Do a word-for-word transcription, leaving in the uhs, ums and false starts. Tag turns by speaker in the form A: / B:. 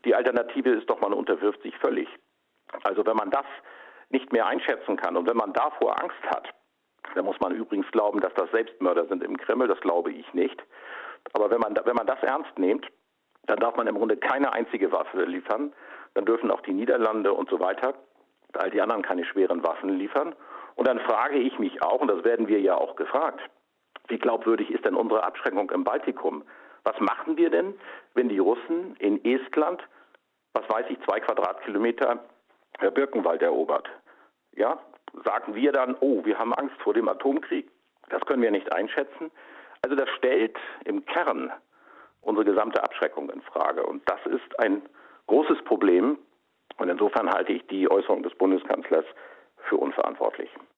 A: Die Alternative ist doch, man unterwirft sich völlig. Also wenn man das nicht mehr einschätzen kann und wenn man davor Angst hat, dann muss man übrigens glauben, dass das Selbstmörder sind im Kreml, das glaube ich nicht. Aber wenn man, wenn man das ernst nimmt, dann darf man im Grunde keine einzige Waffe liefern. Dann dürfen auch die Niederlande und so weiter, all die anderen keine schweren Waffen liefern. Und dann frage ich mich auch, und das werden wir ja auch gefragt, wie glaubwürdig ist denn unsere Abschreckung im Baltikum? Was machen wir denn, wenn die Russen in Estland, was weiß ich, zwei Quadratkilometer Birkenwald erobert? Ja, sagen wir dann, oh, wir haben Angst vor dem Atomkrieg? Das können wir nicht einschätzen. Also das stellt im Kern unsere gesamte Abschreckung in Frage. Und das ist ein großes Problem. Und insofern halte ich die Äußerung des Bundeskanzlers für unverantwortlich.